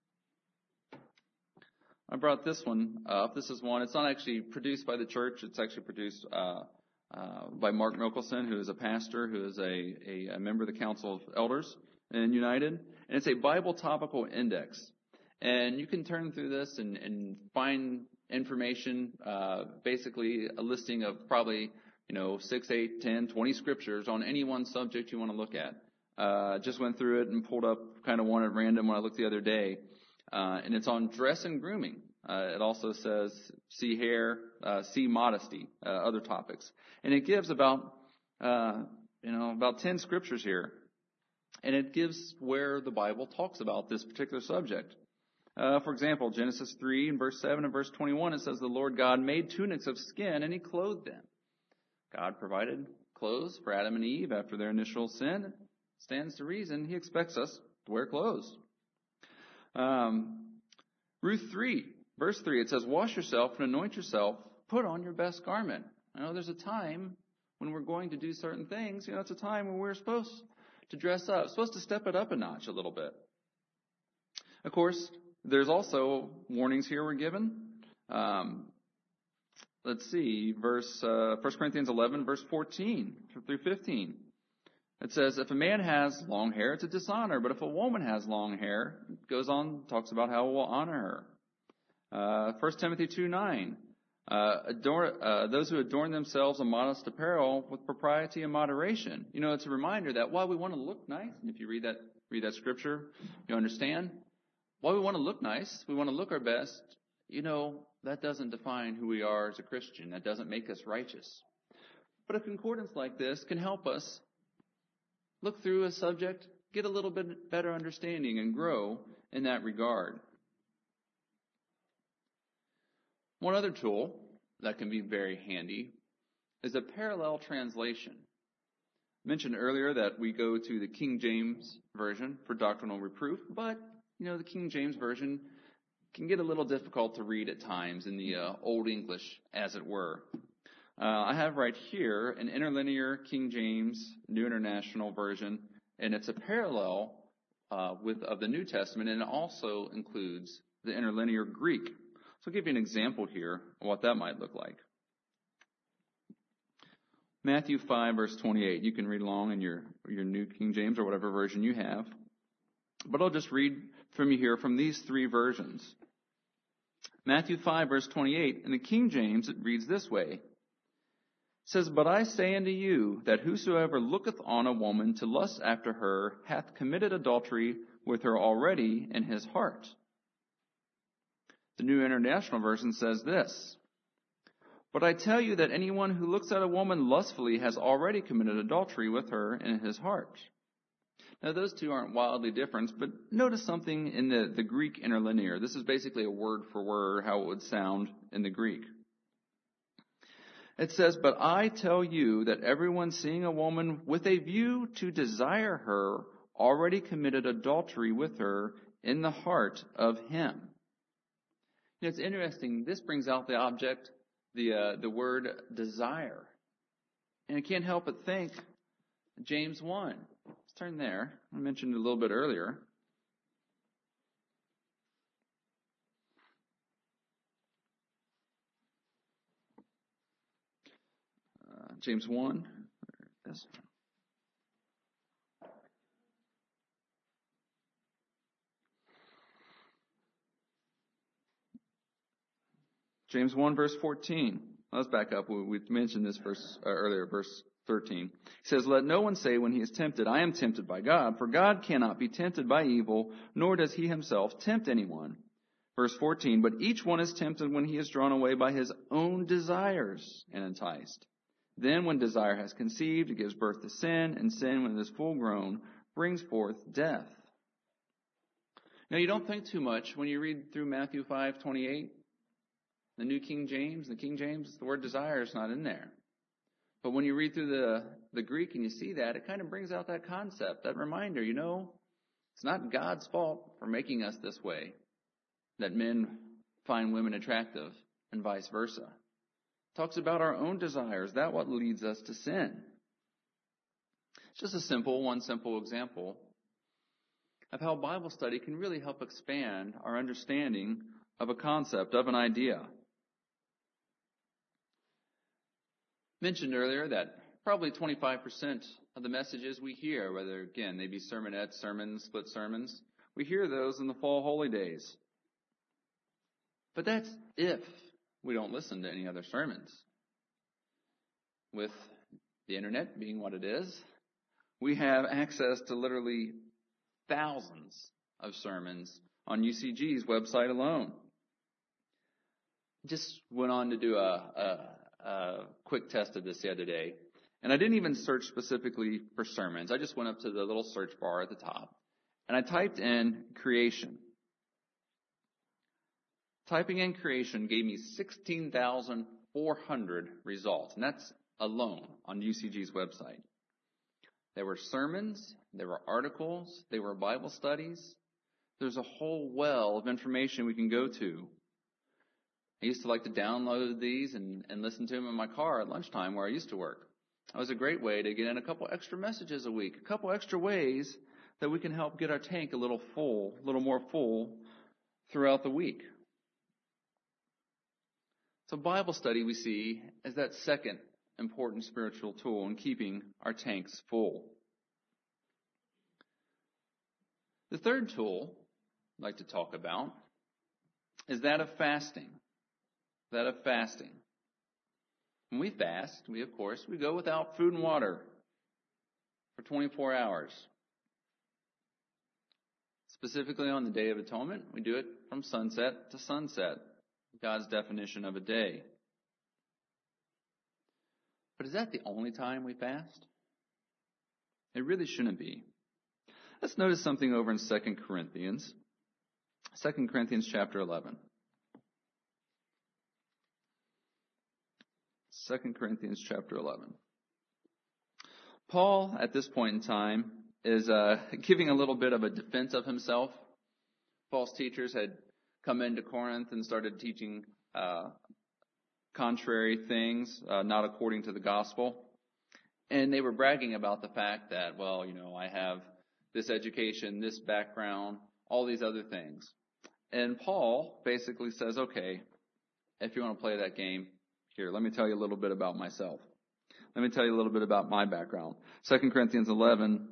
I brought this one up. This is one. It's not actually produced by the church. It's actually produced by Mark Mickelson, who is a pastor, who is a member of the Council of Elders in United. And it's a Bible topical index. And you can turn through this and find information, basically a listing of probably, 6, 8, 10, 20 scriptures on any one subject you want to look at. Just went through it and pulled up kind of one at random when I looked the other day. And it's on dress and grooming. It also says see hair, see modesty, other topics. And it gives about 10 scriptures here. And it gives where the Bible talks about this particular subject. For example, Genesis 3 and verse 7 and verse 21, it says the Lord God made tunics of skin and he clothed them. God provided clothes for Adam and Eve after their initial sin. It stands to reason he expects us to wear clothes. Ruth 3, verse 3, it says, wash yourself and anoint yourself, put on your best garment. There's a time when we're going to do certain things. It's a time when we're supposed to dress up, supposed to step it up a notch a little bit. Of course, there's also warnings here we're given. Let's see, 1 Corinthians 11, verse 14 through 15. It says, if a man has long hair, it's a dishonor. But if a woman has long hair, it goes on, talks about how we'll honor her. 1 Timothy 2:9. Those who adorn themselves in modest apparel with propriety and moderation. It's a reminder that while we want to look nice, and if you read that scripture, you understand. While we want to look nice, we want to look our best, that doesn't define who we are as a Christian. That doesn't make us righteous. But a concordance like this can help us look through a subject, get a little bit better understanding, and grow in that regard. One other tool that can be very handy is a parallel translation. I mentioned earlier that we go to the King James Version for doctrinal reproof, but the King James Version can get a little difficult to read at times in the Old English, as it were. I have right here an interlinear King James New International Version, and it's a parallel of the New Testament, and it also includes the interlinear Greek. So I'll give you an example here of what that might look like. Matthew 5, verse 28. You can read along in your New King James or whatever version you have. But I'll just read from you here from these three versions. Matthew 5, verse 28. In the King James, it reads this way. It says, "But I say unto you, that whosoever looketh on a woman to lust after her hath committed adultery with her already in his heart." The New International Version says this. "But I tell you that anyone who looks at a woman lustfully has already committed adultery with her in his heart." Now, those two aren't wildly different, but notice something in the Greek interlinear. This is basically a word for word how it would sound in the Greek. It says, "But I tell you that everyone seeing a woman with a view to desire her already committed adultery with her in the heart of him." You know, it's interesting. This brings out the object, the word desire. And I can't help but think James 1. Let's turn there. I mentioned it a little bit earlier. James 1. Yes. James 1, verse 14. Let's back up. We mentioned this verse earlier, verse 13. He says, "Let no one say when he is tempted, I am tempted by God, for God cannot be tempted by evil, nor does he himself tempt anyone." Verse 14, "But each one is tempted when he is drawn away by his own desires and enticed. Then when desire has conceived, it gives birth to sin, and sin, when it is full grown, brings forth death." Now, you don't think too much when you read through Matthew 5:28. The New King James, the word desire is not in there. But when you read through the Greek and you see that, it kind of brings out that concept, that reminder, it's not God's fault for making us this way, that men find women attractive and vice versa. It talks about our own desires. That's what leads us to sin. It's just one simple example of how Bible study can really help expand our understanding of a concept, of an idea. Mentioned earlier that probably 25% of the messages we hear, whether, again, they be sermonettes, sermons, split sermons, we hear those in the fall holy days. But that's if we don't listen to any other sermons. With the internet being what it is, we have access to literally thousands of sermons on UCG's website alone. Just went on to do a quick test of this the other day. And I didn't even search specifically for sermons. I just went up to the little search bar at the top. And I typed in creation. Typing in creation gave me 16,400 results. And that's alone on UCG's website. There were sermons. There were articles. There were Bible studies. There's a whole well of information we can go to. I used to like to download these and listen to them in my car at lunchtime where I used to work. It was a great way to get in a couple extra messages a week, a couple extra ways that we can help get our tank a little more full throughout the week. So Bible study we see as that second important spiritual tool in keeping our tanks full. The third tool I'd like to talk about is that of fasting. When we fast, we go without food and water for 24 hours. Specifically on the Day of Atonement, we do it from sunset to sunset, God's definition of a day. But is that the only time we fast? It really shouldn't be. Let's notice something over in 2 Corinthians. 2 Corinthians chapter 11. 2 Corinthians chapter 11. Paul, at this point in time, is giving a little bit of a defense of himself. False teachers had come into Corinth and started teaching contrary things, not according to the gospel. And they were bragging about the fact that, I have this education, this background, all these other things. And Paul basically says, okay, if you want to play that game, here, let me tell you a little bit about myself. Let me tell you a little bit about my background. 2 Corinthians 11,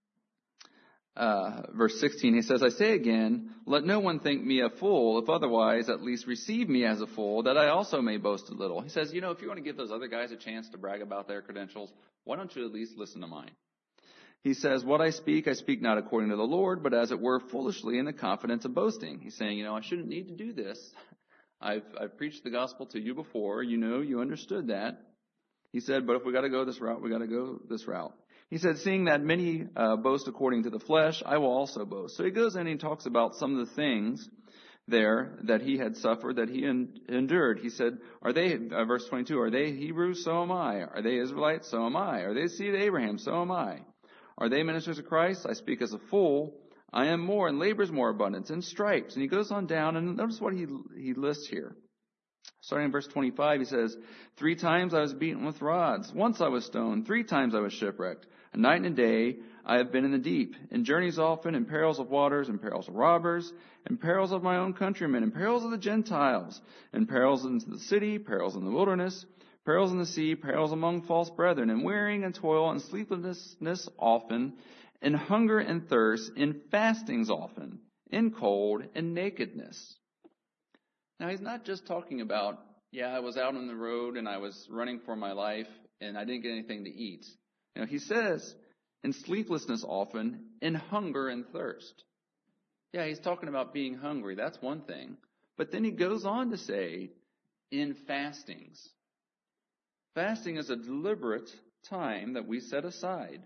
verse 16, he says, I say again, let no one think me a fool, if otherwise at least receive me as a fool, that I also may boast a little. He says, if you want to give those other guys a chance to brag about their credentials, why don't you at least listen to mine? He says, what I speak not according to the Lord, but as it were foolishly in the confidence of boasting. He's saying, I shouldn't need to do this. I've preached the gospel to you before. You understood that. He said, but if we got to go this route, we got to go this route. He said, seeing that many boast according to the flesh, I will also boast. So he goes in and he talks about some of the things there that he had suffered, that he endured. He said, are they, verse 22, are they Hebrews? So am I. Are they Israelites? So am I. Are they the seed of Abraham? So am I. Are they ministers of Christ? I speak as a fool. I am more, and labors more abundance, and stripes. And he goes on down, and notice what he lists here. Starting in verse 25, he says, 3 times I was beaten with rods. Once I was stoned. 3 times I was shipwrecked. A night and a day I have been in the deep, in journeys often, in perils of waters, in perils of robbers, in perils of my own countrymen, in perils of the Gentiles, in perils in the city, perils in the wilderness, perils in the sea, perils among false brethren, in wearing and toil, and sleeplessness often, in hunger and thirst, in fastings often, in cold and nakedness. Now, he's not just talking about, I was out on the road and I was running for my life and I didn't get anything to eat. He says, in sleeplessness often, in hunger and thirst. He's talking about being hungry. That's one thing. But then he goes on to say, in fastings. Fasting is a deliberate time that we set aside.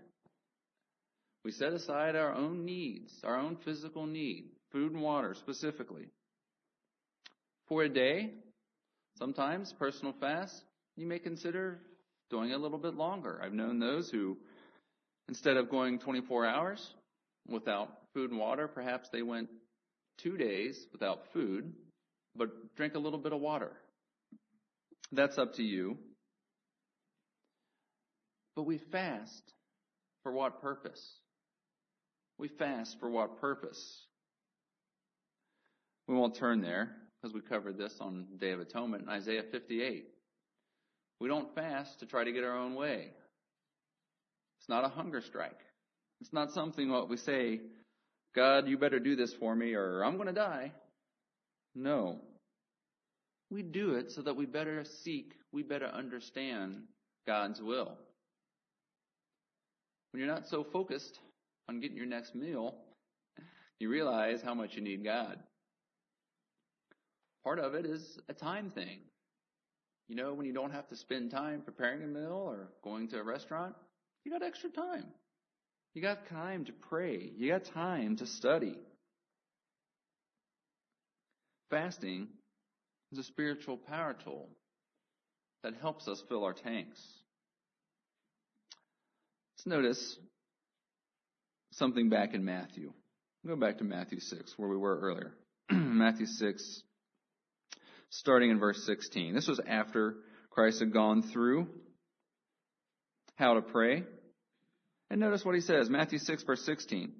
We set aside our own needs, our own physical need, food and water specifically. For a day, sometimes personal fast, you may consider doing a little bit longer. I've known those who, instead of going 24 hours without food and water, perhaps they went 2 days without food, but drink a little bit of water. That's up to you. But we fast for what purpose? We fast for what purpose? We won't turn there because we covered this on the Day of Atonement in Isaiah 58. We don't fast to try to get our own way. It's not a hunger strike. It's not something what we say, God, you better do this for me or I'm going to die. No. We do it so that we better seek, we better understand God's will. When you're not so focused on getting your next meal, you realize how much you need God. Part of it is a time thing. When you don't have to spend time preparing a meal or going to a restaurant, you got extra time. You got time to pray. You got time to study. Fasting is a spiritual power tool that helps us fill our tanks. Let's notice something back in Matthew. We'll go back to Matthew 6, where we were earlier. Matthew 6, starting in verse 16. This was after Christ had gone through how to pray. And notice what he says, Matthew 6, verse 16.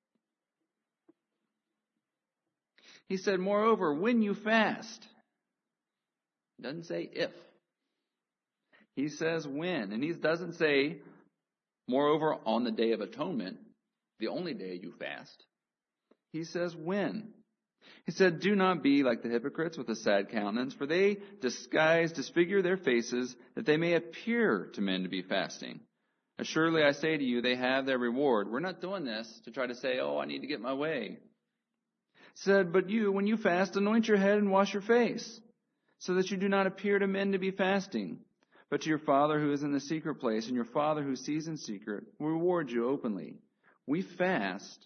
He said, moreover, when you fast, it doesn't say if. He says when. And he doesn't say, moreover, on the Day of Atonement, the only day you fast. He says when. He said, do not be like the hypocrites with a sad countenance, for they disfigure their faces, that they may appear to men to be fasting. Surely I say to you, they have their reward. We're not doing this to try to say, I need to get my way. Said, but you, when you fast, anoint your head and wash your face, so that you do not appear to men to be fasting, but to your Father who is in the secret place, and your Father who sees in secret will reward you openly. We fast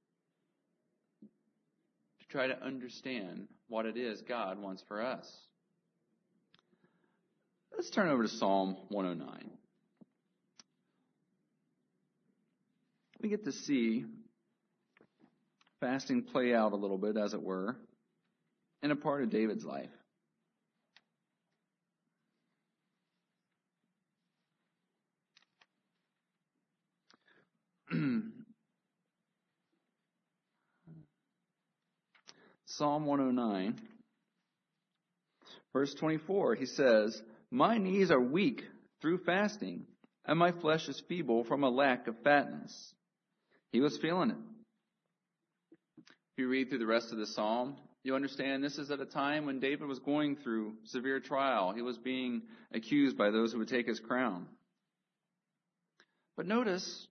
to try to understand what it is God wants for us. Let's turn over to Psalm 109. We get to see fasting play out a little bit, as it were, in a part of David's life. Psalm 109, verse 24, he says, my knees are weak through fasting. and my flesh is feeble from a lack of fatness. He was feeling it. If you read through the rest of the psalm, you understand this is at a time when David was going through severe trial. He was being accused by those who would take his crown. But notice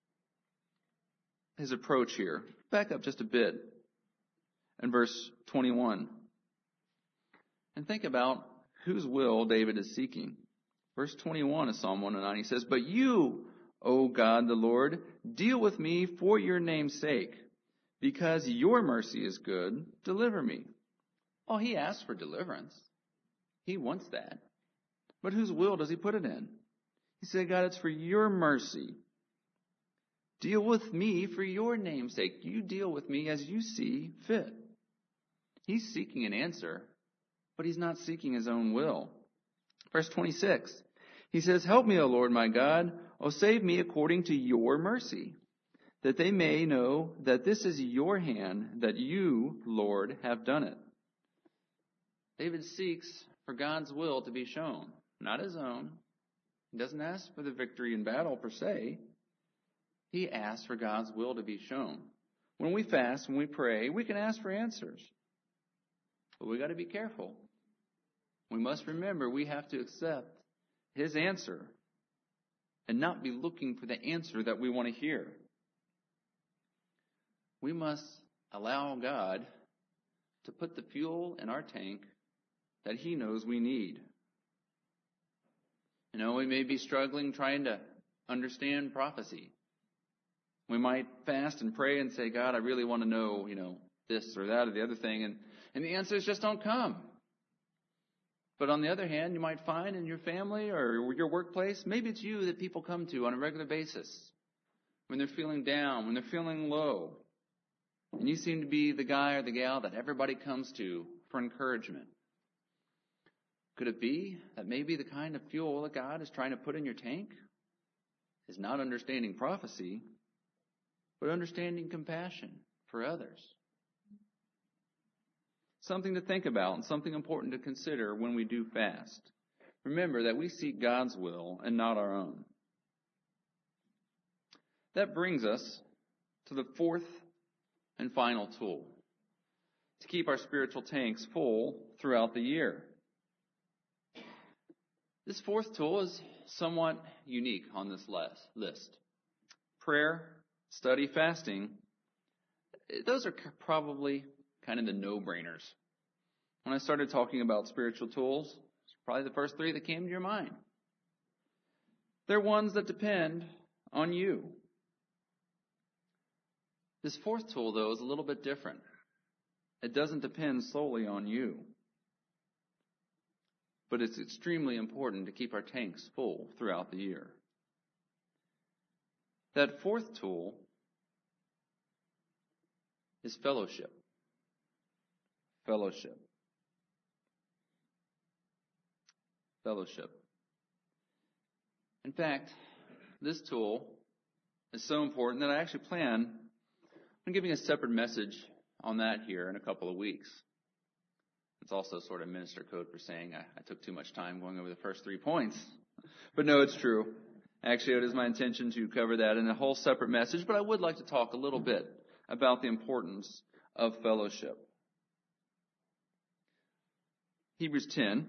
his approach here. Back up just a bit in verse 21. And think about whose will David is seeking. Verse 21 of Psalm 109, he says, "But you, O God the Lord, deal with me for your name's sake. Because your mercy is good, deliver me." Oh, he asks for deliverance. He wants that. But whose will does he put it in? He said, God, it's for your mercy. Deal with me for your name's sake. You deal with me as you see fit. He's seeking an answer, but he's not seeking his own will. Verse 26, he says, "Help me, O Lord my God. O save me according to your mercy, that they may know that this is your hand, that you, Lord, have done it." David seeks for God's will to be shown, not his own. He doesn't ask for the victory in battle per se. He asks for God's will to be shown. When we fast, when we pray, we can ask for answers. But we got to be careful. We must remember we have to accept his answer and not be looking for the answer that we want to hear. We must allow God to put the fuel in our tank that he knows we need. We may be struggling trying to understand prophecy. We might fast and pray and say, God, I really want to know, this or that or the other thing. And the answers just don't come. But on the other hand, you might find in your family or your workplace, maybe it's you that people come to on a regular basis when they're feeling down, when they're feeling low. And you seem to be the guy or the gal that everybody comes to for encouragement. Could it be that maybe the kind of fuel that God is trying to put in your tank is not understanding prophecy, but understanding compassion for others? Something to think about and something important to consider when we do fast. Remember that we seek God's will and not our own. That brings us to the fourth and final tool to keep our spiritual tanks full throughout the year. This fourth tool is somewhat unique on this list. Prayer, study, fasting, those are probably kind of the no-brainers. When I started talking about spiritual tools, it's probably the first three that came to your mind. They're ones that depend on you. This fourth tool, though, is a little bit different. It doesn't depend solely on you. But it's extremely important to keep our tanks full throughout the year. That fourth tool is fellowship. Fellowship. Fellowship. In fact, this tool is so important that I actually plan on giving a separate message on that here in a couple of weeks. It's also sort of minister code for saying I took too much time going over the first 3 points. But no, it's true. Actually, it is my intention to cover that in a whole separate message, but I would like to talk a little bit about the importance of fellowship. Hebrews 10,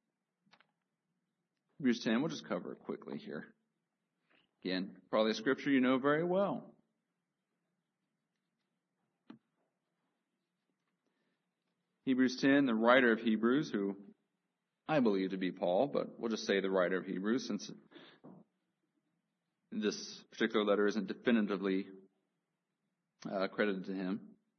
we'll just cover it quickly here. Again, probably a scripture you know very well. Hebrews 10, the writer of Hebrews, who I believe to be Paul, but we'll just say the writer of Hebrews since this particular letter isn't definitively credited to him,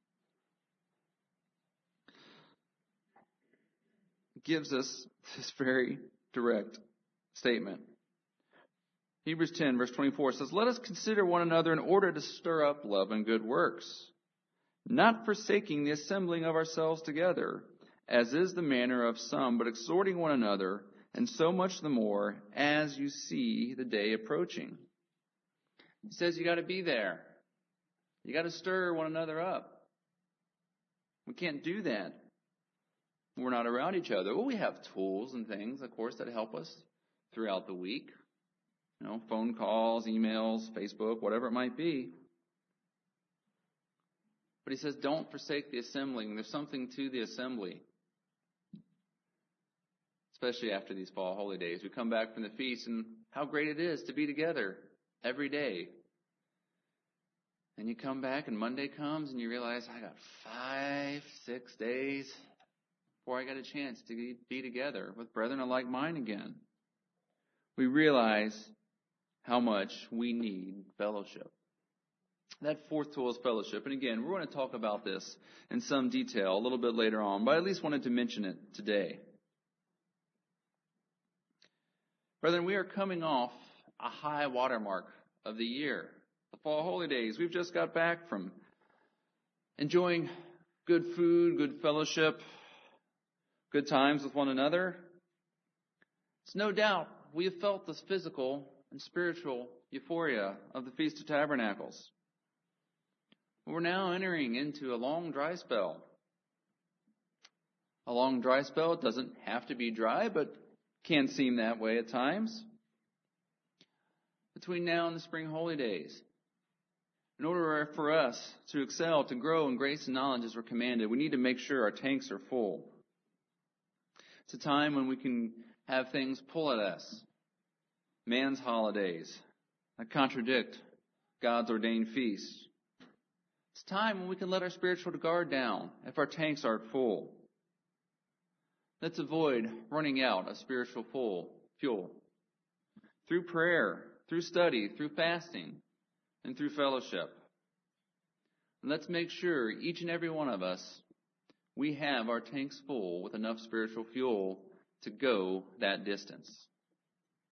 gives us this very direct statement. Hebrews 10, verse 24 says, "Let us consider one another in order to stir up love and good works, not forsaking the assembling of ourselves together, as is the manner of some, but exhorting one another, and so much the more as you see the day approaching." He says you got to be there. You got to stir one another up. We can't do that when we're not around each other. Well, we have tools and things, of course, that help us throughout the week. Phone calls, emails, Facebook, whatever it might be. But he says, don't forsake the assembling. There's something to the assembly. Especially after these fall holy days. We come back from the feast, and how great it is to be together every day. And you come back and Monday comes and you realize, I got 5, 6 days before I got a chance to be together with brethren of like mind again. We realize how much we need fellowship. That fourth tool is fellowship. And again, we're going to talk about this in some detail a little bit later on, but I at least wanted to mention it today. Brethren, we are coming off a high watermark of the year. The fall holy days. We've just got back from enjoying good food, good fellowship, good times with one another. It's no doubt we have felt this physical and spiritual euphoria of the Feast of Tabernacles. We're now entering into a long dry spell. A long dry spell, it doesn't have to be dry, but can seem that way at times. Between now and the spring holy days, in order for us to excel, to grow in grace and knowledge as we're commanded, we need to make sure our tanks are full. It's a time when we can have things pull at us. Man's holidays that contradict God's ordained feasts. It's a time when we can let our spiritual guard down if our tanks aren't full. Let's avoid running out of spiritual fuel. Through prayer, through study, through fasting, and through fellowship. And let's make sure each and every one of us, we have our tanks full with enough spiritual fuel to go that distance.